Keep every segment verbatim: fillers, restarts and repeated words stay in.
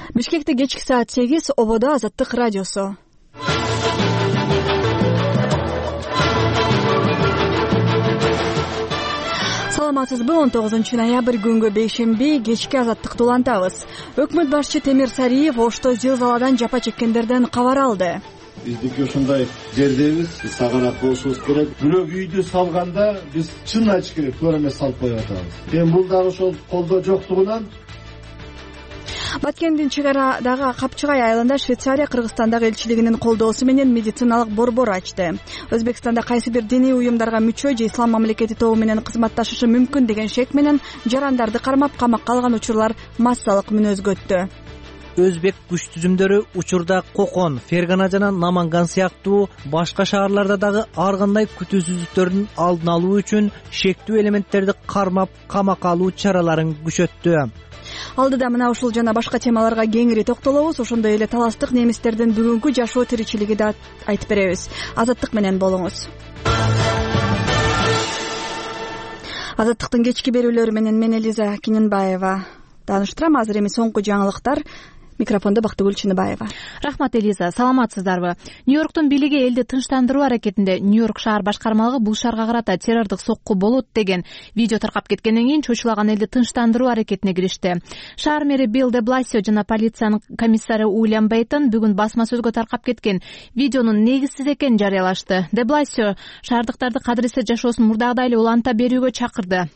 Бишкекте кечки саат сегиз, ободо Азаттык радиосу. Саламатсызбы, он тогузунчу ноябрь күнгө бейшемби кечки Азаттыкты улантабыз. Өкмөт башчы Темир Сариев Ошто зилзаладан жапа чеккендерден кабар алды. Биздики ушундай жердебиз, сагарак болушубуз керек. Бирок үйдү салганда биз чын айтыш керек, көп эмес салып коюп атабыз. Эми бул дагы ошол колдоо жоктугунан Баткендин чек арадагы Капчыгай айылында Швейцария Кыргызстандагы элчилигинин колдоосу менен медициналык борбор ачты. Өзбекстанда кайсы бир диний уюмдарга мүчө же ислам мамлекети тобу менен кызматташышы мүмкүн деген шек менен жарандарды кармап камакка алган учурлар массалык мүнөзгө өттү. Өзбек күч түзүмдөрү учурда Кокон, Фергана жана Наманган сыяктуу башка шаарларда дагы ар кандай күтүүсүздүктөрдүн алдын алуу үчүн шектүү элементтерди кармап камакка алуу чараларын күчөттү. Алдыда мына ушул жана башка темаларга кеңири токтолобуз. Ошондой эле таластык немистердин бүгүнкү жашоо тиричилиги да айтып беребиз. Азаттык менен болуңуз. Азаттыктын кечки берүүлөрү менен мен Элиза Киненбаева тааныштырам. Азыр эми соңку жаңылыктар. Микрофондо Бактыгүл Чыныбаева. Рахмат, Элиза. Саламатсыздарбы? Нью-Йорктун бийлиги элди тынчтандыруу аракетинде Нью-Йорк шаар башкармалыгы бул шаарга карата террордук сокку болот деген видео таркап кеткенден кийин чочулаган элди тынчтандыруу аракетине киришти. Шаар мэри Билл де Бласио жана полициянын комиссары Уильям Бейтон бүгүн басма сөзгө таркап кеткен видеонун негизсиз экенин жарыялашты. Де Бласио шаардыктарды кадыресе жашоосун мурдагыдай эле уланта берүүгө чакырды.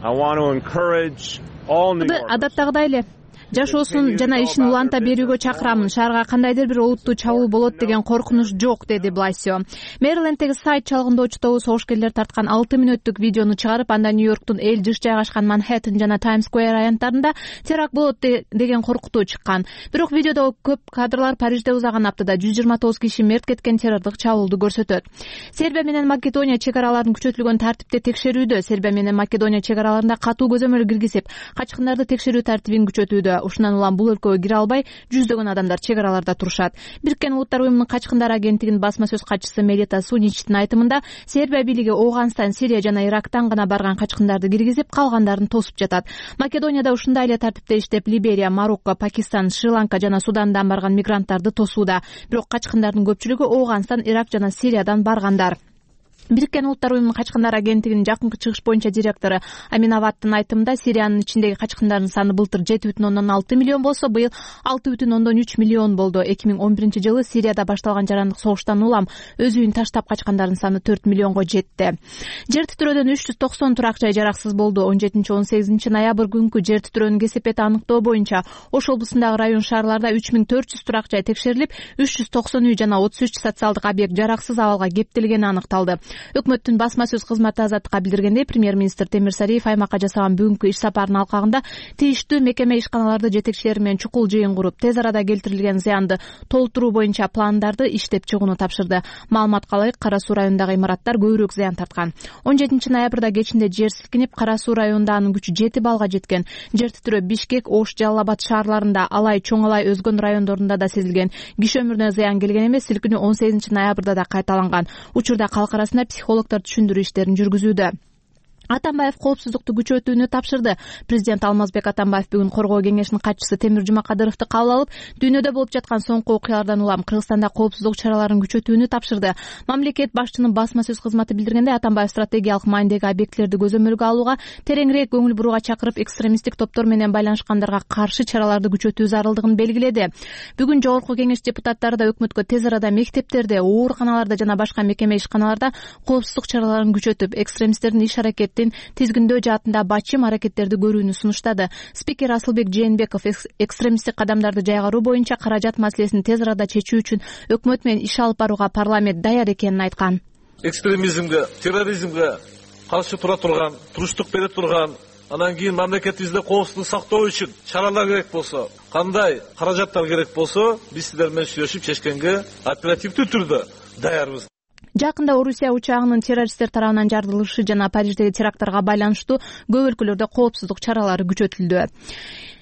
Адаттагыдай эле жашоосун жана ишин уланта берүүгө чакырамын. Шаарга кандайдыр бир олуттуу чабуул болот деген коркунуч жок, деди Бласио. Мэриленддеги сайт чалгындоочу тобу согушкерлер тарткан алты мүнөттүк видеону чыгарып, анда Нью-Йорктун эл жыш жайгашкан Манхэттен жана Таймс Сквер райондарында теракт болот деген коркутуу чыккан. Бирок видеодо көп кадрлар Парижде узаган аптада жүз жыйырма тогуз киши мерт кеткен террордук чабуулду көрсөтөт. Сербия менен Македония чек араларын күчөтүлгөн тартипте текшерүүдө. Сербия менен Македония чек араларында катуу көзөмөл киргизип, качкындарды текшерүү тартибин күчөтүүдө. Ушундан улам бул өлкөгө кире албай жүздөгөн адамдар чек араларда турушат. Бириккен Улуттар уюмунун качкындар агенттигинин басма сөз катчысы Мелита Суничтин айтымында, Сербия бийлиги Ооганстан, Сирия жана Ирактан гана барган качкындарды киргизип, калгандарын тосуп жатат. Македонияда ушундай эле тартипте иштеп, Либерия, Марокко, Пакистан, Шри-Ланка жана Судандан барган мигранттарды тосууда. Бирок качкындардын көпчүлүгү Ооганстан, Ирак жана Сириядан баргандар. Бириккен Улуттар уюмунун качкындар агенттигинин жакынкы чыгыш боюнча директору Аминаваттын айтымында, Сириянын ичиндеги качкындардын саны былтыр жети бүтүн ондон алты миллион болсо, быйыл алты бүтүн ондон үч миллион болду. эки миң он биринчи жылы Сирияда башталган жарандык согуштан улам өз үйүн таштап качкандардын саны төрт миллионго жетти. Жер титирөөдөн үч жүз токсон турак жай жараксыз болду. он жетинчи он сегизинчи ноябрь күнкү жер титирөөнүн кесепети аныктоо боюнча Ош облусундагы район шаарларда үч миң төрт жүз турак жай текшерилип, үч жүз токсон үй жана отуз үч социалдык объект жараксыз абалга кептелгени аныкталды. Өкмөттүн басма сөз кызматы Азаттыкка билдиргендей, премьер-министр Темир Сариев аймакка жасаган бүгүнкү иш сапарынын алкагында тийиштүү мекеме ишканаларды жетекчилери менен чукул жыйын куруп, тез арада келтирилген зыянды толтуруу боюнча пландарды иштеп чыгууну тапшырды. Маалыматка ылайык, Кара Суу районундагы имараттар көбүрөөк зыян тарткан. он жетинчи ноябрда кечинде жер силкинип, Кара Суу районунда анын күчү жети баллга жеткен. Жер титирөө Бишкек, Ош, Жалал Абад шаарларында, Алай, Чоң Алай, өзгөн райондорунда да сезилген. Киши өмүрүнө зыян келген эмес, силкинүү он сегизинчи ноябрда да кайталанган. Учурда калк арасында психологдор түшүндүрүү иштерин жүргүзүүдө. Атамбаев коопсуздукту күчөтүүнү тапшырды. Президент Алмазбек Атамбаев бүгүн Коргоо кеңешинин катчысы Темир Жумакадыровду кабыл алып, дүйнөдө болуп жаткан соңку окуялардан улам Кыргызстанда коопсуздук чараларын күчөтүүнү тапшырды. Мамлекет башчынын басма сөз кызматы билдиргенде, Атамбаев стратегиялык маанидеги объектилерди көзөмөлгө алууга, тереңирээк көңүл бурууга чакырып, экстремисттик топтор менен байланышкандарга каршы чараларды күчөтүү зарылдыгын белгиледи. Бүгүн Жогорку кеңеш депутаттары да өкмөткө тез арада мектептерде, ооруканаларда жана башка мекеме ишканаларда коопсуздук чараларын күчөтүп, экстремисттердин иш аракети тизгиндөө жаатында бачым аракеттерди көрүүнү сунуштады. Спикер Асылбек Жээнбеков экстремисттик кадамдарды жайгаруу боюнча каражат маселесин тез арада чечүү үчүн өкмөт менен иш алып барууга парламент даяр экенин айткан. Экстремизмге, терроризмге каршы тура турган, туруштук бере турган, анан кийин мамлекетибизде коопсуздук сактоо үчүн чаралар керек болсо, кандай каражаттар керек болсо, биз силер менен сүйлөшүп чечкенге оперативдүү түрдө даярбыз. Жакында Орусия учагынын террористтер тарабынан жарылышы жана Париждеги теракттарга байланыштуу көп өлкөлөрдө коопсуздук чаралары күчөтүлдү.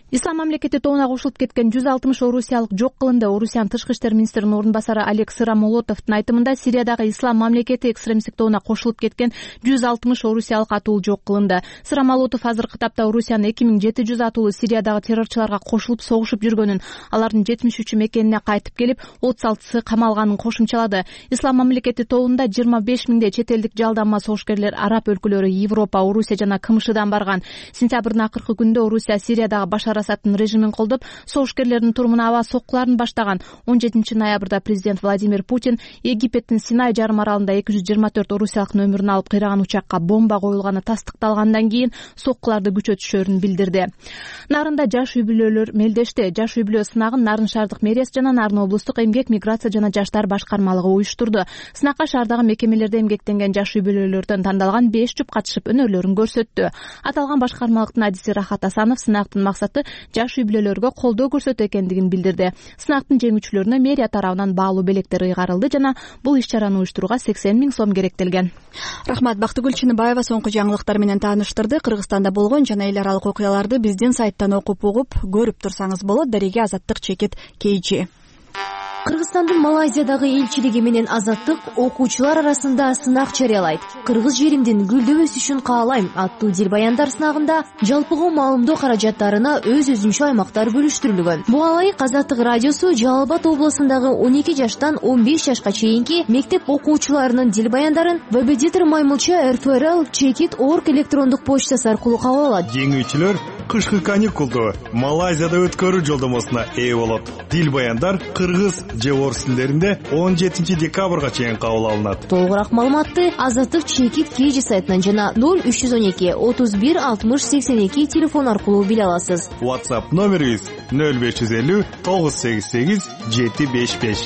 Ислам мамлекети тобуна кошулуп кеткен жүз алтымыш орусиялык жок кылынды. Орусиянын тышкы иштер министринин орун басары Олег Сырамолотовдун айтымында Сириядагы Ислам мамлекети экстремисттик тобуна кошулуп кеткен жүз алтымыш орусиялык атуу жок кылынды. Сырамолотов азыркы тапта Орусиянын эки миң жети жүз атуулу Сириядагы террорчуларга кошулуп согушуп жүргөнүн, алардын жетимиш үчү мекенине кайтып келип, отуз алтысы камалганын кошумчалады. Ислам мамлекети тобунда жыйырма беш миңдей чет элдик жалданма согушкерлер араб өлкөлөрү, Европа, Орусия жана КМШдан барган. Сентябрдын акыркы күндө Орусия Сириядагы Башар Асадтын режимин колдоп, согушкерлердин турумуна аба соккуларын баштаган. он жетинчи ноябрда президент Владимир Путин Египеттин Синай жарым аралында эки жүз жыйырма төрт орусиялыктын өмүрүн алып кыйраган учакка бомба коюлганы тастыкталгандан кийин соккуларды күчөтүшөрүн билдирди. Нарында жаш үй бүлөлөр мелдешти. Жаш үй бүлө сынагын Нарын шаардык мэриясы жана Нарын облустук эмгек, миграция жана жаштар башкармалыгы уюштурду. Сынакка шаардагы мекемелерде эмгектенген жаш үй бүлөлөрдөн тандалган беш жүп катышып өнөрлөрүн көрсөттү. Аталган башкармалыктын адиси Рахат Асанов сынактын максаты жаш үй бүлөлөргө колдоо көрсөтүү экендигин билдирди. Сынактын жеңүүчүлөрүнө мэрия тарабынан баалуу белектер ыйгарылды жана бул иш-чараны уюштурууга сексен миң сом керектелген. Рахмат. Бактыгүл Чыныбаева соңку жаңылыктар менен тааныштырды. Кыргызстанда болгон жана эл аралык окуяларды биздин сайттан окуп угуп көрүп турсаңыз болот. Дареге Азаттык Чекит Кейчи. Кыргызстандын Малайзиядагы элчилиги менен Азаттык окуучулар арасында сынак жарыялайт. Кыргыз жеримдин гүлдөп өсүшүн каалайм аттуу дилбаяндар сынагында жалпыга маалымдоо каражаттарына өз-өзүнчө аймактар бөлүштүрүлгөн. Буга ылайык Азаттык радиосу Жалал Абад областындагы он эки жаштан он беш жашка чейинки мектеп окуучуларынын дилбаяндарын Вебедитер Маймылча эр эф эр эл чекит точка орг электрондук почтасы аркылуу кабыл алат. Жеңүүчүлөр кышкы каникулду Малайзияда өткөрүү жолдомосуна ээ болот. Дилбаяндар кыргыз же орус тилдеринде он жетинчи декабрга чейин кабыл алынат. Толугураак маалыматты Азаттык чекит Кейжи сайтынан жана ноль үч жүз он эки отуз бир алтымыш сексен эки телефон аркылуу биле аласыз. WhatsApp номерибиз ноль беш жүз элүү тогуз сегиз сегиз жети беш беш.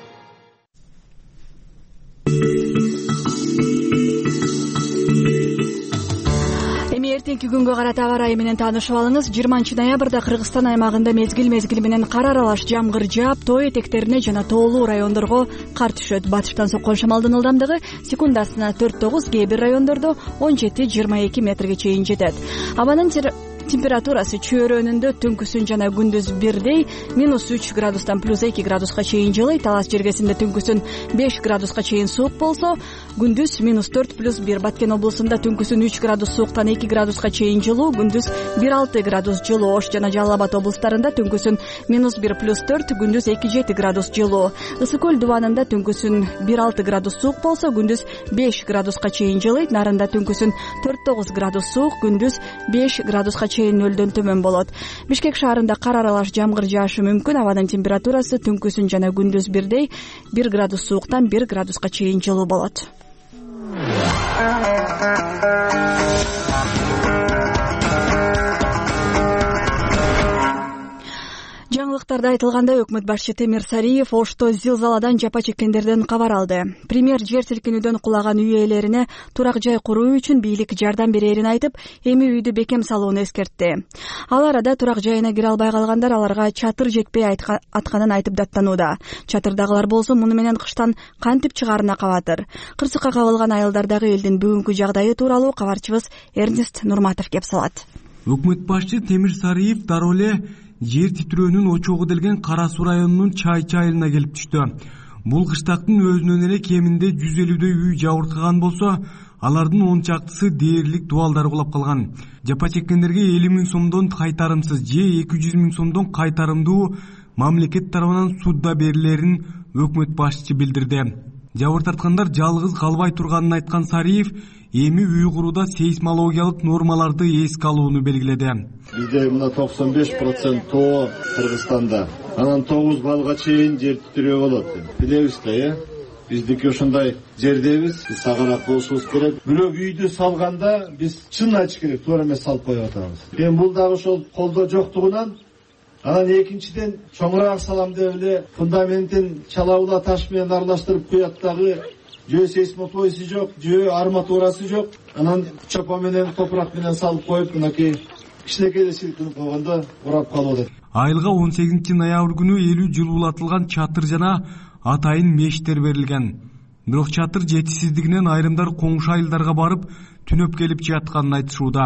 Эртеңки күнгө карата аба ырайы менен таанышып алыңыз. жыйырманчы ноябрда Кыргызстан аймагында мезгил-мезгили менен кар аралаш жамгыр жаап, тоо этектерине жана тоолуу райондорго кар түшөт. Батыштан соккон шамалдын ылдамдыгы секундасына төрт тогуз, кээ бир райондордо он жети жыйырма эки метрге чейин жетет. Абанын температурасы чөйрөнүндө түнкүсүн жана күндүз бирдей минус үч градустан плюс эки градуска чейин жылыйт. Талас жергесинде түнкүсүн беш градуска чейин суук болсо, күндүз минус төрт плюс бир. Баткен облусунда түнкүсүн үч градус сууктан эки градуска чейин жылуу, күндүз бир алты градус жылуу. Ош жана Жалал Абад облустарында түнкүсүн минус бир плюс төрт, күндүз эки жети градус жылуу. Ысык көл дубанында түнкүсүн бир алты градус суук болсо, күндүз беш градуска чейин жылыйт. Нарында түнкүсүн төрт тогуз градус суук, күндүз беш градуска чейин нөлдөн төмөн болот. Бишкек шаарында кар аралаш жамгыр жаашы мүмкүн. Абанын температурасы түнкүсүн жана күндүз бирдей бир градус сууктан бир градуска чейин жылуу болот. Жаңылыктарда айтылгандай, өкмөт башчы Темир Сариев Ошто зилзаладан жапа чеккендерден кабар алды. Премьер жер силкинүүдөн кулаган үй ээлерине турак жай куруу үчүн бийлик жардам берерин айтып, эми үйдү бекем салууну эскертти. Ал арада турак жайына кире албай калгандар аларга чатыр жетпей атканын айтып даттанууда. Чатырдагылар болсо муну менен кыштан кантип чыгаарына кабатыр. Кырсыкка кабылган айылдардагы элдин бүгүнкү жагдайы тууралуу кабарчыбыз Эрнест Нурматов кеп салат. Өкмөт башчы Темир Сариев дароо эле жер титирөөнүн очогу делген Кара Суу районунун Чайчы айылына келип түштү. Бул кыштактын өзүнөн эле кеминде жүз элүүдөй үй жабыркаган болсо, алардын он чактысы дээрлик дубалдар кулап калган. Жапа чеккендерге элүү миң сомдон кайтарымсыз же эки жүз миң сомдон кайтарымдуу мамлекет тарабынан судда берилерин өкмөт башчы билдирди. Жабыр тарткандар жалгыз калбай турганын айткан Сариев эми үй курууда сейсмологиялык нормаларды эске алууну белгиледи. Бизде мына токсон беш процент тоо Кыргызстанда. Анан тогуз балга чейин жер титирөө болот. Билебиз да, э? Биздики ушундай жердебиз, сагараак болушубуз керек. Бирок үйдү салганда биз чын ачык керек, туура эмес салып коюп атабыз. Эми бул дагы ошол колдоо жоктугунан, анан экинчиден чоңураак салам деп эле фундаментин чалаула таш менен аралаштырып куят дагы. Жөө сейсмотвойсу жок, жөө арматурасы жок. Анан чопо менен, топурак менен салып коюп, мынакей кичинекей эле силкинип койгондо урап калып атат. Айылга он сегизинчи ноябрь күнү элүү жыл улатылган чатыр жана атайын мештер берилген. Бирок чатыр жетишсиздигинен айрымдар коңшу айылдарга барып түнөп келип жатканын айтышууда.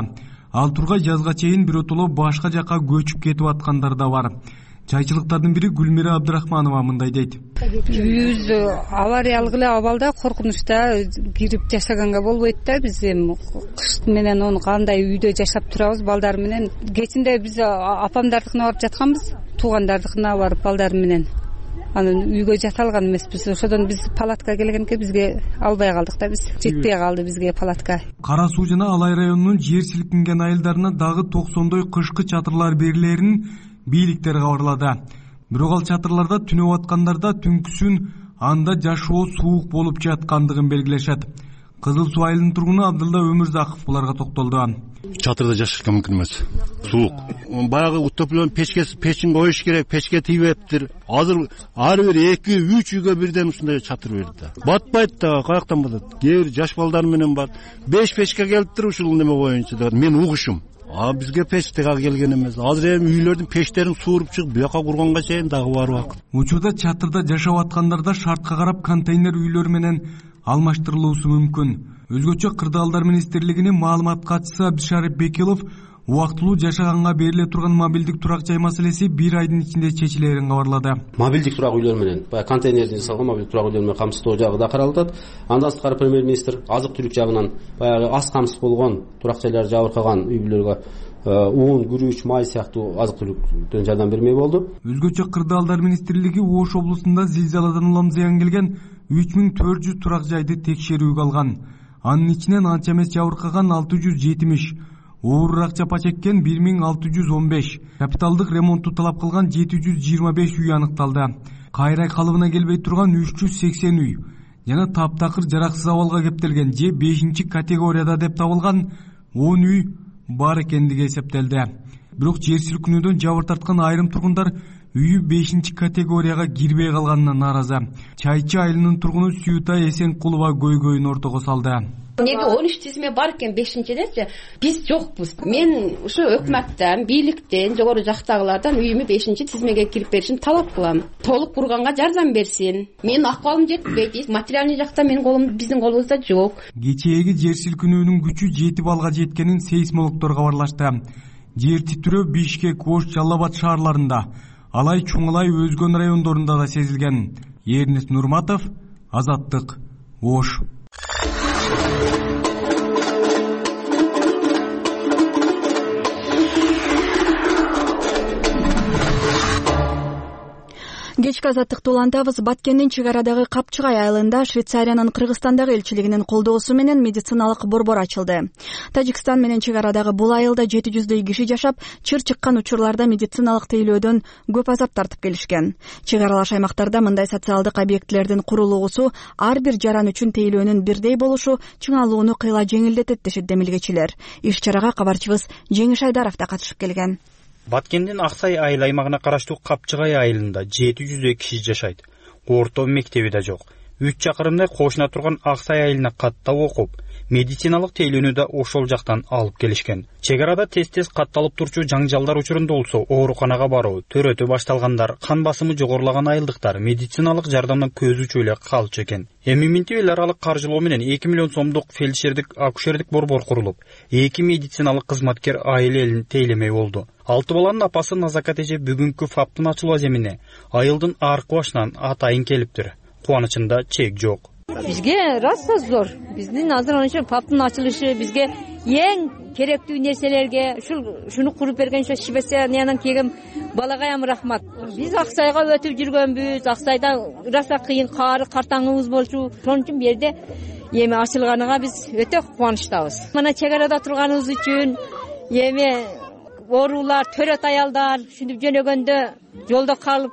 Ал тургай жазга чейин биротоло башка жака көчүп кетип аткандар да бар. Чайчылыктардын бири Гүлмира Абдрахманова мындай дейт. Үйүбүз авариялык эле абалда, коркунучта кирип жашаганга болбойт да. Биз эми кыш менен onu кандай үйдө жашап турабыз балдар менен. Кечинде биз апамдардыкына барып жатканбыз, туугандардыкына барып балдар менен. Анан үйгө жата алган эмеспиз. Ошодон биз палатка келгенке бизге албай калдык да, биз жетпей калды бизге палатка. Кара Суу жана Алай районунун жер силкинген айылдарына дагы токсондой кышкы чатырлар берилерин бийликтер кабарлады. Бирок ал чатырларда түнөп аткандарда түнкүсүн анда жашоо суук болуп жаткандыгын белгилешет. Кызыл Суу айылынын тургуну Абдылла Өмүрзаков буларга токтолду. Чатырда жашашка мүмкүн эмес. Суук. Баягы утоплон печкеси печин коюш керек, печке тийбептир. Азыр ар бир эки үч үйгө бирден ушундай чатыр берди. Батпайт да, каяктан батат? Кээ бир жаш балдар менен бар. беш печке келиптир ушул неме боюнча да. Мен угушум. А бизге печ тега келген эмес. Азыр эми үйлөрдүн печтерин сууруп чыгып, буяка курганга чейин дагы бар убакыт. Учурда чатырда жашап аткандарда шартка карап контейнер үйлөр менен алмаштырылуусу мүмкүн. Өзгөчө Кырдаалдар министрлигинин маалымат катчысы Абдышарып Бекилов убактылуу жашаганга бериле турган мобилдик турак жай маселеси бир айдын ичинде чечилерин кабарлады. Мобилдик турак үйлөр менен, баягы контейнерден жасалган мобилдик турак үйлөр менен камсыздоо жагы да каралып атат. Андан сырткары премьер-министр азык түлүк жагынан баягы аз камсыз болгон турак жайлар жабыркаган үй бүлөлөргө уун, күрүч, май сыяктуу азык түлүктөн жардам бермей болду. Өзгөчө Кырдаалдар министрлиги Ош облусунда зилзаладан улам зыян келген үч миң төрт жүз турак жайды текшерүүгө алган. Анын ичинен анча эмес жабыркаган алты жүз жетимиш, оорураак жапа чеккен бир миң алты жүз он беш, капиталдык ремонтту талап кылган жети жүз жыйырма беш үй аныкталды. Кайрай калыбына келбей турган үч жүз сексен үй жана таптакыр жараксыз абалга кептелген же бешинчи категорияда деп табылган он үй бар экендиги эсептелди. Бирок жер силкинүүдөн жабыр тарткан айрым тургундар үйү бешинчи категорияга кирбей калганына нааразы. Чайчы айылынын тургуну Сүйүтай Эсенкулова көйгөйүн ортого салды. Эмнеге он үч тизме бар экен бешинчидечи? Биз жокпуз. Мен ушу өкмөттөн, бийликтен, жогору жактагылардан үйүмө бешинчи тизмеге кирип беришин талап кылам. Толук курганга жардам берсин. Менин акыбалым жетпейт. Материальный жакта менин колум, биздин колубузда жок. Кечээги жер силкинүүнүн күчү жети балга жеткенин сейсмологдор кабарлашты. Жер титирөө Бишкек, Ош, Жалал Абад шаарларында, Алай, Чуңалай, өзгөн райондорунда да сезилген. Эрнес Нурматов, Азаттык, Ош. Кечки азаттыкты улантабыз. Баткендин чек арадагы Капчыгай айылында Швейцариянын Кыргызстандагы элчилигинин колдоосу менен медициналык борбор ачылды. Тажикстан менен чек арадагы бул айылда жети жүздөй киши жашап, чыр чыккан учурларда медициналык тейлөөдөн көп азап тартып келишкен. Чек аралаш аймактарда мындай социалдык объектилердин курулуусу ар бир жаран үчүн тейлөөнүн бирдей болушу чыңалууну кыйла жеңилдетет дешет демилгечилер. Иш чарага кабарчыбыз Жеңиш Айдаров да катышып келген. Баткендин Аксай айыл аймагына караштуу Капчыгай айылында жети жүздөй киши жашайт. Орто мектеби да жок. үч чакырымдай кошуна турган Аксай айылына каттап окуп, медициналык тейлөөнү да ошол жактан алып келишкен. Чек арада тез-тез катталып турчу жаңжалдар учурунда болсо ооруканага баруу, төрөтө башталгандар, кан басымы жогорулаган айылдыктар медициналык жардамдан көз учуу эле калчу экен. Эми минтип эл аралык каржылоо менен эки миллион сомдук фельдшердик акушердик борбор курулуп, эки медициналык кызматкер айыл элин тейлемей болду. Алты баланын апасы Назакат эже бүгүнкү фаптын ачылуу аземине айылдын аркы башынан атайын келиптир. Кубанычында чек жок. Бизге раса зор. Биздин азыр ошо фаптын ачылышы бизге эң керектүү нерселерге ушул шуну куруп берген ошо Швейцариянан келген балагайым рахмат. Биз Аксайга өтүп жүргөнбүз. Аксайда раса кыйын кары картаңыбыз болчу. Ошон үчүн бу жерде эми ачылганыга биз өтө кубанычтабыз. Мына чек арада турганыбыз үчүн эми оорулар, төрөт аялдар ушинтип жөнөгөндө жолдо калып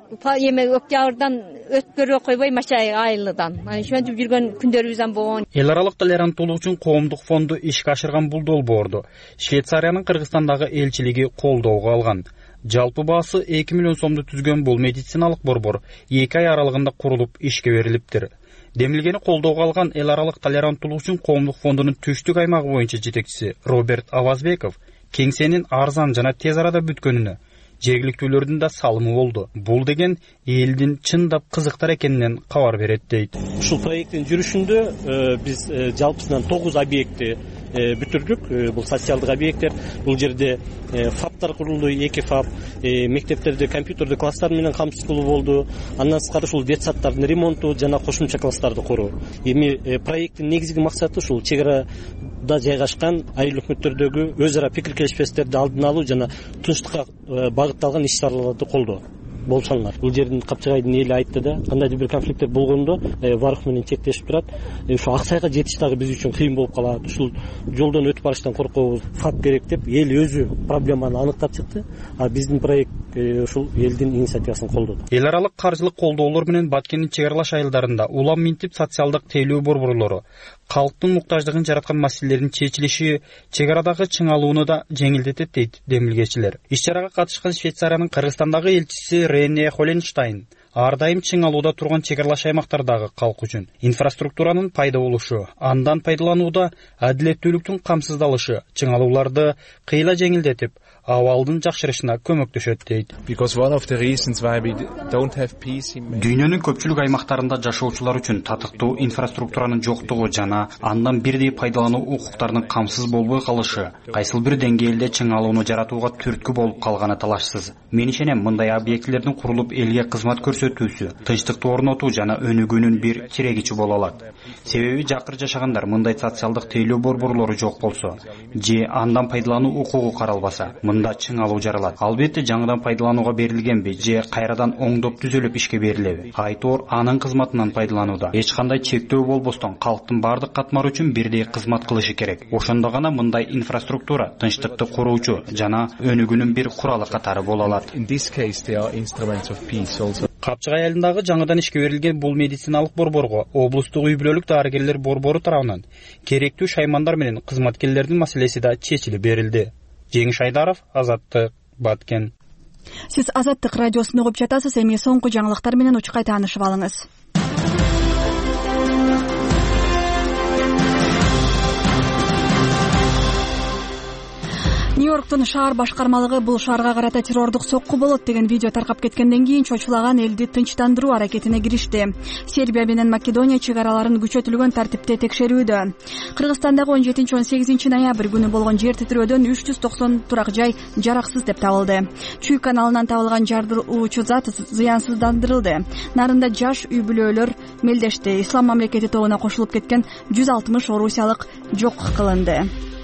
эме октябрдан өткөрө койбой Машай айылыдан. Ошентип жүргөн күндөрүбүздөн болгон. Эл аралык толеранттуулук үчүн коомдук фонду ишке ашырган бул долбоорду Швейцариянын Кыргызстандагы элчилиги колдоого алган. Жалпы баасы эки миллион сомду түзгөн бул медициналык борбор эки ай аралыгында курулуп ишке берилиптир. Демилгени колдоого алган эл аралык толеранттуулук үчүн коомдук фондунун түштүк аймагы боюнча жетекчиси Роберт Авазбеков кеңсенин арзан жана тез арада бүткөнүнө жергиликтүүлөрдүн да салымы болду. Бул деген элдин чындап кызыктар экенинен кабар берет дейт. Ушул проекттин жүрүшүндө биз жалпысынан тогуз объектти бүтүрдүк. Бул социалдык объекттер. Бул жерде фаптар курулду, эки фап, мектептерде компьютердик класстар менен камсыз кылуу болду. Андан сырткары ушул детсадтардын ремонту жана кошумча класстарды куруу. Эми проекттин негизги максаты ушул чек арада жайгашкан айыл өкмөттөрдөгү өз ара пикир келишпестиктерди алдын алуу жана тынчтыкка багытталган иш чараларды колдоо болуп саналат. Бул жердин Капчыгайдын эли айтты да, кандайдыр бир конфликттер болгондо Варык менен чектешип турат. Ушу Аксайга жетиш дагы биз үчүн кыйын болуп калат. Ушул жолдон өтүп барыштан коркобуз. Фап керек деп эл өзү проблеманы аныктап чыкты. А биздин проект ушул элдин инициативасын колдоду. Эл аралык каржылык колдоолор менен Баткендин чек аралаш айылдарында улам минтип социалдык тейлөө борборлору калктын муктаждыгын жараткан маселелердин чечилиши чек арадагы чыңалууну да жеңилдетет дейт демилгечилер. Иш чарага катышкан Швейцариянын Кыргызстандагы элчиси Рене Холенштайн ар дайым чыңалууда турган чек аралаш аймактардагы калк үчүн инфраструктуранын пайда болушу, андан пайдаланууда адилеттүүлүктүн камсыздалышы чыңалууларды кыйла жеңилдетип, абалдын жакшырышына көмөктөшөт дейт. Дүйнөнүн көпчүлүк аймактарында жашоочулар үчүн татыктуу инфраструктуранын жоктугу жана андан бирдей пайдалануу укуктарынын камсыз болбой калышы кайсыл бир деңгээлде чыңалууну жаратууга түрткү болуп калганы талашсыз. Мен ишенем, мындай объектилердин курулуп элге кызмат көрсөтүүсү, тынчтыкты орнотуу жана өнүгүүнүн бир тирегичи боло алат. Себеби жакыр жашагандар мындай социалдык тейлөө борборлору жок болсо, же андан пайдалануу укугу каралбаса, мында чыңалуу жаралат. Албетте жаңыдан пайдаланууга берилгенби же кайрадан оңдоп түзөлүп ишке берилеби? Айтор анын кызматынан пайдаланууда. Эч кандай чектөө болбостон калктын бардык катмары үчүн бирдей кызмат кылышы керек. Ошондо гана мындай инфраструктура тынчтыкты куруучу жана өнүгүүнүн бир куралы катары боло алат. Капчыгай айылындагы жаңыдан ишке берилген бул медициналык борборго облустук үй-бүлөлүк дарыгерлер борбору тарабынан керектүү шаймандар менен кызматкерлердин маселеси да чечилип берилди. Жеңиш Айдаров, Азаттык, Баткен. Сиз Азаттык радиосун угуп жатасыз. Эми соңку жаңылыктар менен учкай таанышып алыңыз. Нью-Йорктун шаар башкармалыгы бул шаарга карата террордук сокку болот деген видео таркап кеткенден кийин чочулаган элди тынчтандыруу аракетине киришти. Сербия менен Македония чек араларын күчөтүлгөн тартипте текшерүүдө. Кыргызстандагы он жетинчи он сегизинчи ноябрь күнү болгон жер титирөөдөн үч жүз токсон турак жай жараксыз деп табылды. Чүй каналынан табылган жардыруучу зат зыянсыздандырылды. Нарында жаш үй-бүлөлөр мелдешти. Ислам мамлекети тобуна кошулуп кеткен жүз алтымыш орусиялык жок кылынды.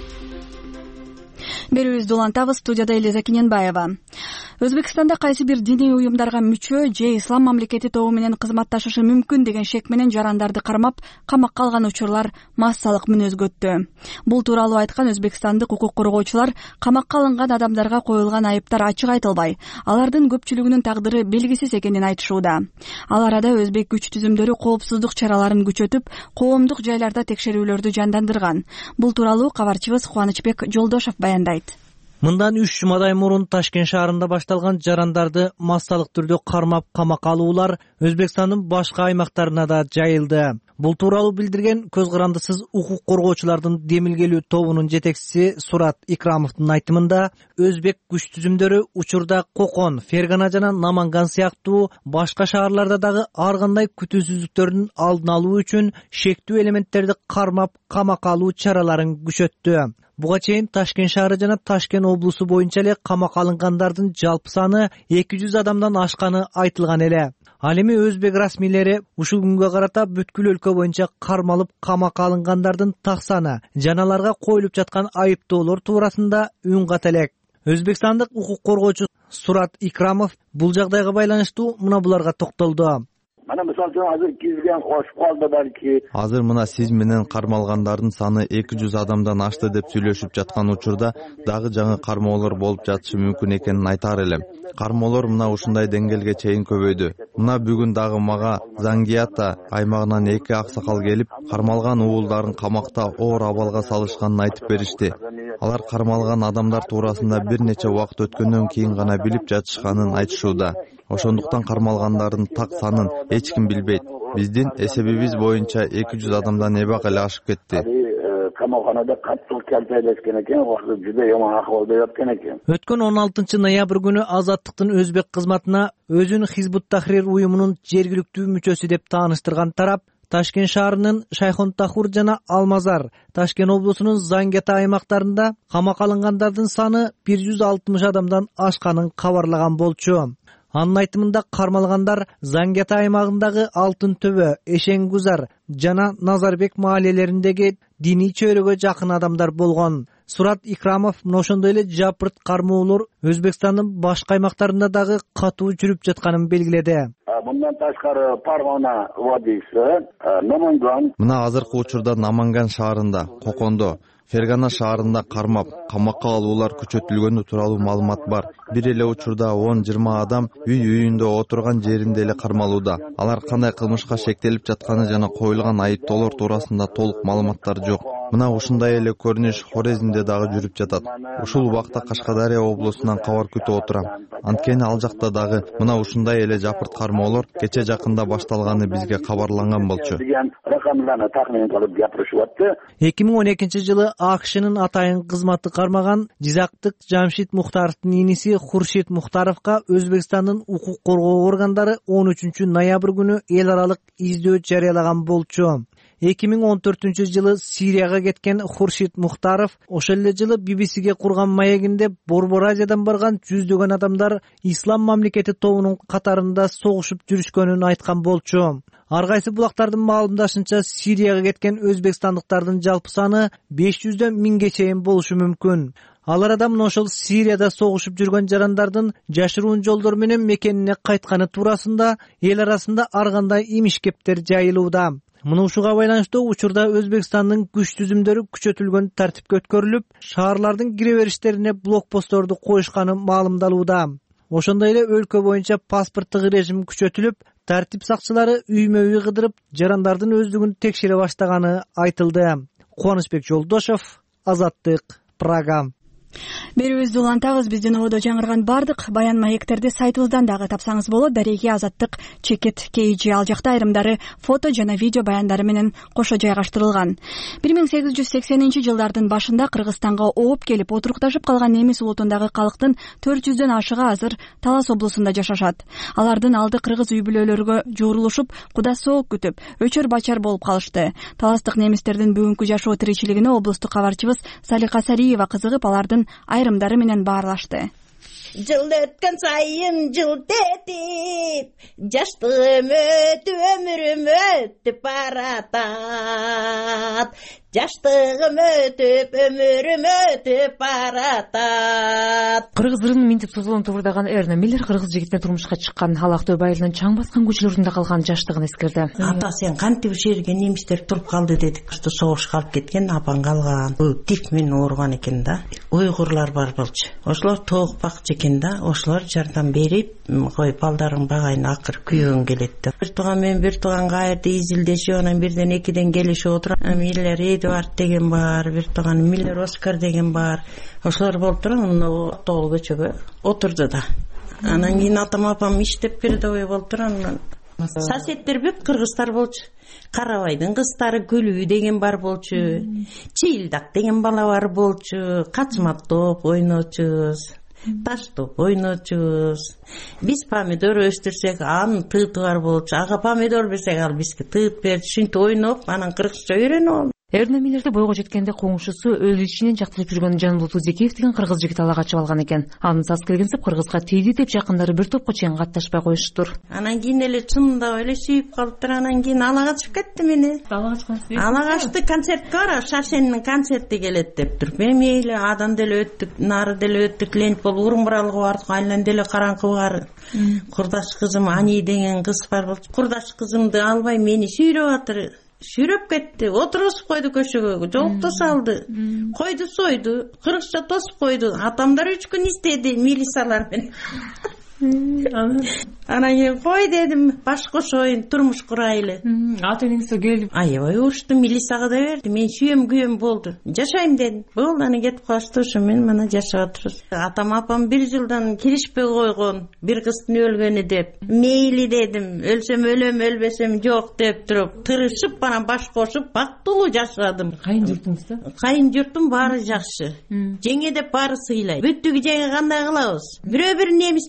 Берүүбүздү улантабыз. Студияда Элиза Киненбаева. Өзбекстанда кайсы бир диний уюмдарга мүчө же ислам мамлекети тобу менен кызматташышы мүмкүн деген шек менен жарандарды кармап, камакка алган учурлар массалык мүнөзгө өттү. Бул тууралуу айткан өзбекстандык укук коргоочулар камакка алынган адамдарга коюлган айыптар ачык айтылбай, алардын көпчүлүгүнүн тагдыры белгисиз экенин айтышууда. Ал арада өзбек күч түзүмдөрү коопсуздук чараларын күчөтүп, коомдук жайларда текшерүүлөрдү жандандырган. Бул тууралуу кабарчыбыз Кубанычбек Жолдошов баяндайт. Мындан үч жумадай мурун Ташкент шаарында башталган жарандарды массалык түрдө кармап камакка алуулар Өзбекстандын башка аймактарына да жайылды. Бул тууралуу билдирген көз карандысыз укук коргоочулардын демилгелүү тобунун жетекчиси Сурат Икрамовдун айтымында, өзбек күч түзүмдөрү учурда Кокон, Фергана жана Наманган сыяктуу башка шаарларда дагы ар кандай күтүүсүздүктөрдүн алдын алуу үчүн шектүү элементтерди кармап камакка алуу чараларын күчөттү. Буга чейин Ташкент шаары жана Ташкент облусу боюнча эле камакка алынгандардын жалпы саны эки жүз адамдан ашканы айтылган эле. Ал эми өзбек расмийлери ушул күнгө карата бүткүл өлкө боюнча кармалып камакка алынгандардын так саны жана аларга коюлуп жаткан айыптоолор туурасында үн ката элек. Өзбекстандык укук коргоочу Сурат Икрамов бул жагдайга байланыштуу мына буларга токтолду. Mana misol uchun hozir kizgan oshib qoldi balki. Азыр мына сиз менен кармалгандардын саны эки жүз адамдан ашты деп сүйлөшүп жаткан учурда дагы жаңы кармоолор болуп жатышы мүмкүн экенин айтар элем. Кармоолор мына ушундай деңгээлге чейин көбөйдү. Мына бүгүн дагы мага Зангиата аймагынан эки аксакал келип, кармалган уулдарын камакта оор абалга салышканын айтып беришти. Алар кармалган адамдар туурасында бир нече убакыт өткөндөн кийин гана билип жатышканын айтышууда. Ошондуктан кармалгандардын так санын эч ким билбейт. Биздин эсебибиз боюнча эки жүз адамдан эбак эле ашып кетти. Камакханада каттык келтелешкен экен, жүзө жаман акыбалда жаткан экен. Өткөн он алтынчы ноябрь күнү Азаттыктын өзбек кызматына өзүн Хизбут Тахрир уюмунун жергиликтүү мүчөсү деп тааныштырган тарап Ташкент шаарынын Шайхонтахур жана Алмазар, Ташкент облусунун Зангета аймактарында камакка алынгандардын саны бир жүз алтымыш адамдан ашканын кабарлаган болчу. Анын айтымында кармалгандар Зангета аймагындагы Алтын Төбө, Эшенгузар жана Назарбек маалелериндеги диний чөйрөгө жакын адамдар болгон. Сурат Икрамов мына ошондой эле жапырт кармоолор Өзбекстандын башка аймактарында дагы катуу жүрүп жатканын белгиледи. Мындан ташкары Паргана вадийси, Наманган. Мына азыркы учурда Наманган шаарында, Кокондо, Фергана шаарында кармап, камакка алуулар күчөтүлгөнү тууралуу маалымат бар. Бир эле учурда он жыйырма адам үй үйүндө отурган жеринде эле кармалууда. Алар кандай кылмышка шектелип жатканы жана коюлган айыптоолор туурасында толук маалыматтар жок. Мына ушундай эле көрүнүш Хорезмде дагы жүрүп жатат. Ушул убакта Кашкадария облусунан кабар күтүп отурам. Анткени ал жакта дагы мына ушундай эле жапырт кармоолор кече жакында башталганы бизге кабарланган болчу. эки миң он экинчи жылы АКШнын атайын кызматы кармаган Жизактык Жамшит Мухтаровдун иниси Хуршит Мухтаровго Өзбекстандын укук коргоо органдары он үчүнчү ноябрь күнү эл аралык издөө жарыялаган болчу. эки миң он төртүнчү жылы Сирияга кеткен Хуршит Мухтаров ошол эле жылы би би сиге курган маегинде Борбор Азиядан барган жүздөгөн адамдар Ислам мамлекети тобунун катарында согушуп жүрүшкөнүн айткан болчу. Ар кайсы булактардын маалымдашынча Сирияга кеткен өзбекстандыктардын жалпы саны беш жүздөн миңге чейин болушу мүмкүн. Ал арада мына ошол Сирияда согушуп жүргөн жарандардын жашыруун жолдор менен мекенине кайтканы туурасында эл арасында ар кандай имиш-кептер жайылууда. Мына ушуга байланыштуу учурда Өзбекстандын күч түзүмдөрү күчөтүлгөн тартипке өткөрүлүп, шаарлардын кире бериштерине блокпостторду коюшканы маалымдалууда. Ошондой эле өлкө боюнча паспорттук режим күчөтүлүп, тартип сакчылары үймө үй кыдырып, жарандардын өздүгүн текшере баштаганы айтылды. Кубанычбек Жолдошов, Азаттык, Прага. Берүүбүздү улантабыз. Биздин ободо жаңырган бардык баян маектерди сайтыбыздан дагы тапсаңыз болот. Дареги Азаттык чекит kg ал жакта айрымдары фото жана видео баяндары менен кошо жайгаштырылган. бир миң сегиз жүз сексенинчи жылдардын башында Кыргызстанга ооп келип отурукташып калган немис улутундагы калктын төрт жүздөн ашыгы азыр Талас облусунда жашашат. Алардын алды кыргыз үй бүлөлөргө жуурулушуп, куда соок күтүп, өчөр бачар болуп калышты. Таластык немистердин бүгүнкү жашоо тиричилигине облустук кабарчыбыз Салика Сариева кызыгып, алардын айрымдары менен баарлашты. Жыл өткөн сайын жылт этип, жаштыгым өтүп, өмүрүм өтүп баратат. Жаштыгым өтүп, өмүрүм өтүп баратат. Кыргыз ырынын минтип созулуп турдаган Эрна Миллер кыргыз жигитине турмушка чыккан, ал Актөбө айылынын чаң баскан көчөлөрүндө калган жаштыгын эскерди. Ата, сен кантип ушул жерге немистер туруп калды дедик. Согушка алып кеткен, апаң калган. Тиф менен ооруган экен да. Уйгурлар бар болчу. Ошолор тоок бакчы экен да. Ошолор жардам берип, кой балдарың багайын акыр күйгөн келет. Бир тууган менен бир тууган кайерде изилдешип, анан бирден экиден келишип отуруп, Миллер Эдуард деген бар, бир тууган Миллер Оскар деген бар. Ошолор болуп туруп, мына тоол көчөгө отурду да. Анан кийин атам апам иштеп передовой болуп туруп, анан соседтер бүт кыргыздар болчу. Карабайдын кыздары Күлүү деген бар болчу. Чыйылдак деген бала бар болчу. Качмат топ ойночубуз. Таш топ ойночубуз. Биз помидор өстүрсөк, анын тыыты бар болчу. Ага помидор берсек, ал бизге тыыт берди. Ушинтип ойноп, анан кыргызча үйрөнүп алдым. Эрна Миллерди бойго жеткенде коңшусу өз ичинен жактырып жүргөн Жанбулут Узекеев деген кыргыз жигит ала качып алган экен. Анын саз келгенсип кыргызга тийди деп жакындары бир топко чейин катташпай коюшуптур. Анан кийин эле чындап эле сүйүп калыптыр. Анан кийин ала качып кетти мени. Ала качкансыз? Ала качты, концертке бара, Шашенин концерти келет дептир. Мен мейли адан деле өттүк, нары деле өттүк, лент болуп Урумбуралга бардык, айлан деле караңкы бар. Курдаш кызым Ани деген кыз бар болчу. Курдаш кызымды албай мени сүйрөп атыр. Сүйрөп кетти, отургузуп койду көчөгө, жолукта салды, койду сойду, кыргызча тосуп койду. Атамдар үч күн издеди милициялар менен. Анан кийин кой дедим, баш кошоюн, турмуш курайлы. Ата энеңизге келип, аябай урушту, милицияга да берди. Мен сүйөм күйөм болду. Жашайм дедим. Болду, анан кетип калышты, ошо мен мына жашап атырбыз. Атам апам бир жылдан киришпей койгон, бир кыздын өлгөнү деп. Мейли дедим, өлсөм өлөм, өлбөсөм жок деп туруп, тырышып, анан баш кошуп, бактылуу жашадым. Кайын журтуңузда? Кайын журтум баары жакшы. Жеңе деп баары сыйлайт. Бүттүгү жайга кандай кылабыз? Бирөө бир немис деп айтпайт.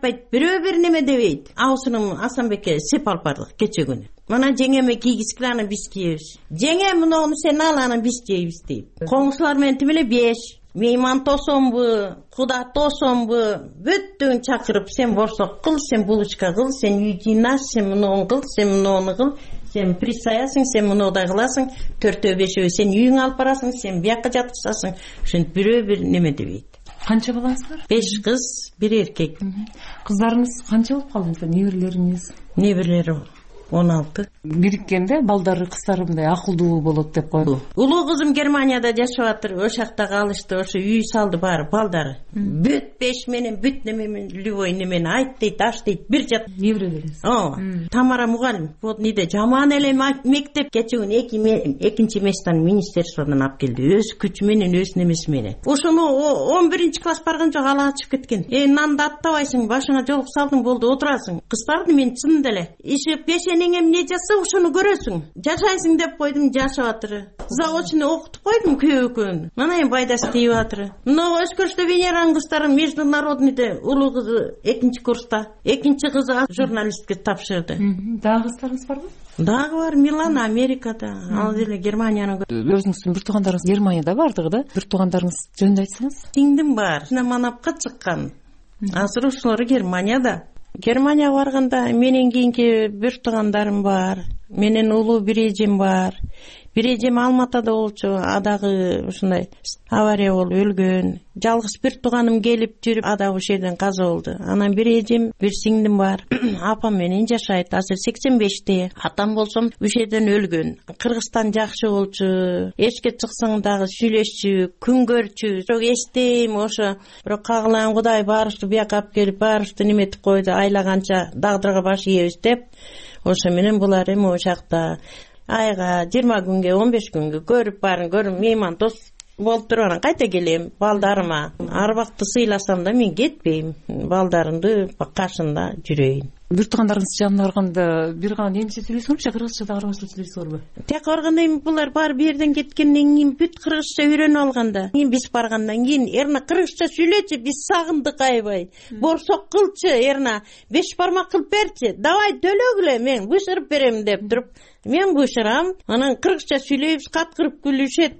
айтпайт, бирөө бир неме дебейт. Аусуным Асанбекке сеп алып бардык кече күнү. Мына жеңеме кийгискиле аны биз кийебиз. Жеңе муну сен ал, аны биз жейбиз дейт. Коңшулар менен тимеле беш. Мейман тосомбу, куда тосомбу, бүттүн чакырып, сен борсок кыл, сен булочка кыл, сен үй жыйнаш, сен муну кыл, сен муну кыл, сен присаясың, сен мунудай кыласың, төртөө бешөө сен үйүңө алып барасың, сен бияка жаткызасың. Ошентип бирөө бир неме дебейт. Канча балаңыз бар? Беш кыз, бир эркек. Кыздарыңыз канча болуп калды? Неберелериңиз? Неберелери он алты. Бириккенде балдары кыздары мындай акылдуу болот деп койду. Улуу кызым Германияда жашап атыр. Ошол жакта калышты, ошо үй салды баары балдары. Бүт беш менен бүт неме менен любой немени айт дейт, аш дейт, бир жат. Неберелериңиз? Ооба. Тамара мугалим. Вот неде жаман эле мектеп кечүүн экинчи месттен министерстводон алып келди. Өз күчү менен, өз немеси менен. Ошону он биринчи класс барган жок, ала ачып кеткен. Э, нанды аттабайсың, башыңа жолук салдың, болду, отурасың. Кыздарды мен чын деле иши пешенең эмне жаса, ошону көрөсүң. Жашайсың деп койдум, жашап атыр. Заочно окутуп койдум күйөө экөөнү. Мына эми пайдасы тийип атыр. Мына Өскөрчтө Венераның кыздары международныйда улуу кызы экинчи курста, экинчи кызы журналистке тапшырды. Дагы кыздарыңыз барбы? Дагы бар, Милан, Америкада, ал деле Германияны. Өзүңүздүн бир туугандарыңыз Германияда бардыгы да? Бир туугандарыңыз жөнүндө айтсаңыз? Сиңдим бар, Манапка чыккан. Азыр ушулары Германияда. Германияга барганда менен кийинки бир туугандарым бар. Менен улуу бир эжем бар. Бир эжем Алматада болчу, адагы ушундай авария болуп өлгөн. Жалгыз бир тууганым келип жүрүп, ада ошол жерден каза болду. Анан бир эжем, бир сиңдим бар. Апам менен жашайт, азыр сексен беште. Атам болсом ошол жерден өлгөн. Кыргызстан жакшы болчу. Эшикке чыксаң дагы сүйлөшчү, күн көрчү. Бирок эстейм ошо, бирок кагылан Кудай баарыбызды бияка алып келип, баарыбызды неметип койду, айлаганча дагдырга баш ийебиз деп. Ошо менен булар эми ошол жакта айга жыйырма күнгө, он беш күнгө көрүп барын көрүп, мейман дос болуп туруп анан кайта келем балдарыма. Арбакты сыйласам да мен кетпейм. Балдарымды каршында жүрөйүн. Бир туугандарыңыз жанына барганда бир гана немче сүйлөйсүңөрбү, же кыргызча да арабызча сүйлөйсүңөрбү? Тияка барганда эми булар баары бир жерден кеткенден кийин бүт кыргызча үйрөнүп алганда. Кийин биз баргандан кийин Эрна кыргызча сүйлөчү, биз сагындык аябай. Борсок кылчы, Эрна беш бармак кылып берчи. Давай төлөгүлө, мен бышырып берем деп туруп, мен бышырам. Анан кыргызча сүйлөйбүз, каткырып күлүшөт.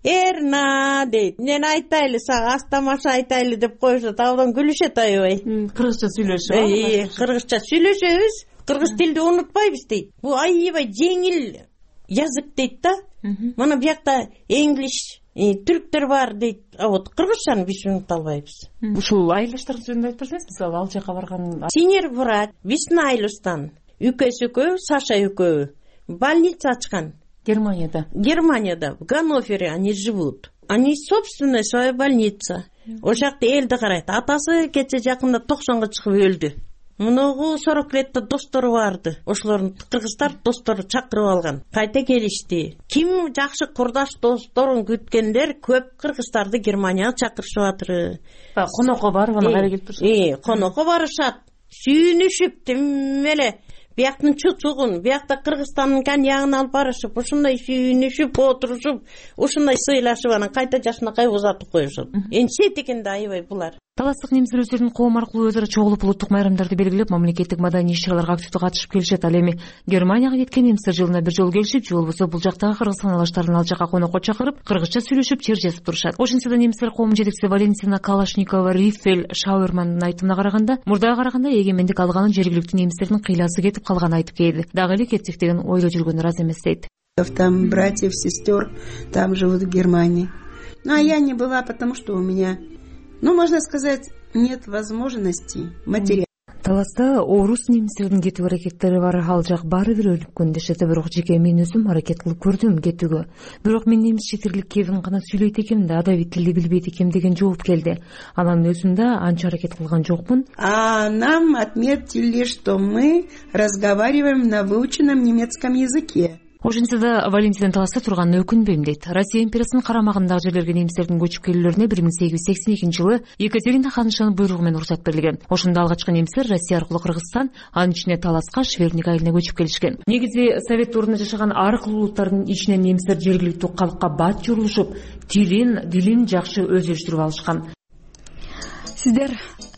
Эрна дейт. Мен айтайлы сага, астамаша айтайлы деп коюшат. Абдан күлүшөт аябай. Кыргызча сүйлөшөбүз. Эй, кыргызча сүйлөшөбүз. Кыргыз тилди унутпайбыз дейт. Бу аябай жеңил язык дейт да. Мына биякта English, түрктөр бар дейт. А вот кыргызчаны биз унута албайбыз. Ушул айылдаштарыңыз жөнүндө айтып берсеңиз, мисалы ал жака барган. Синер брат, биздин айылыбыздан үкөсү экөө, Саша экөө больница ачкан. Германияда. Германияда, в Ганновере они живут. Они собственная своя больница. Ошол жакта элди карайт. Атасы кече жакында токсонго чыгып өлдү. Мунугу сорок летте достору барды. Ошолордун кыргыздар достору чакырып алган. Кайта келишти. Ким жакшы курдаш досторун күткендер көп кыргыздарды Германияга чакырышып атыр. Конокко барып ана кайра келип турушат. Э, конокко барышат. Сүйүнүшүп тим эле бияктын чучугун, биякта Кыргызстандын коньягын алып барышып, ушундай сүйүнүшүп, отурушуп, ушундай сыйлашып, анан кайта жашынакай узатып коюшат. Энче дегенде аябай булар. Таластык немистер өздөрүнүн коом аркылуу өзара чогулуп улуттук майрамдарды белгилеп, мамлекеттик маданий иш-чараларга активдүү катышып келишет. Ал эми Германияга кеткен немистер жылына бир жолу келишип, же болбосо бул жактагы Кыргызстан алаштарын ал жака конокко чакырып, кыргызча сүйлөшүп, чер жазып турушат. Ошентсе да немистер коомунун жетекчиси Валентина Калашникова Риффель Шауермандын айтымына караганда, мурдага караганда эгемендик алганын жергиликтүү немистердин кыйласы кетип калганын айтып келди. Дагы эле кетсек деген ойдо жүргөнү раз эмес дейт. Там братьев, сестер, там живут в Германии. А я не была, потому что у меня, ну, можно сказать, нет возможности материала. Таласта орус немистердин кетүү аракеттери бар. Ал жак баары бир өлүпкөн дешет, бирок жеке мен өзүм аракет кылып көрдүм кетүүгө. Бирок мен немис четирлик кебин гана сүйлөйт экенмин да, адабий тилди билбейт экенмин деген жооп келди. Анан өзүм да анча аракет кылган жокмун. А нам отметили, что мы разговариваем на выученном немецком языке. Ошентсе да Валентина таласта турганына өкүнбөйм дейт. Россия империясынын карамагындагы жерлерге немистердин көчүп келүүлөрүнө бир миң сегиз жүз сексен экинчи жылы Екатерина ханышанын буйругу менен уруксат берилген. Ошондо алгачкы немистер Россия аркылуу Кыргызстан, анын ичине Таласка, Шверник айылына көчүп келишкен. Негизи Совет дöwрүндө жашаган ар кыл улуттардын ичинен немистер жергиликтүү калкка бат журулушуп, тилин, дилин жакшы өздөштүрүп алышкан. Сиздер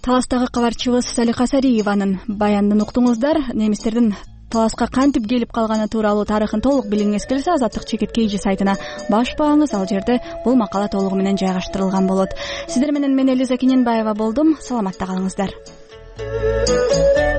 таластагы кабарчыбыз Салиха Сариеванын баянын уктуңуздар. Немистердин таласка кантип келип калганы тууралуу тарыхын толук билгиңиз келсе, Азаттык чекит kg сайтына баш бааңыз. Ал жерде бул макала толугу менен жайгаштырылган болот. Сиздер менен мен Элиза Кененбаева болдум. Саламатта калыңыздар.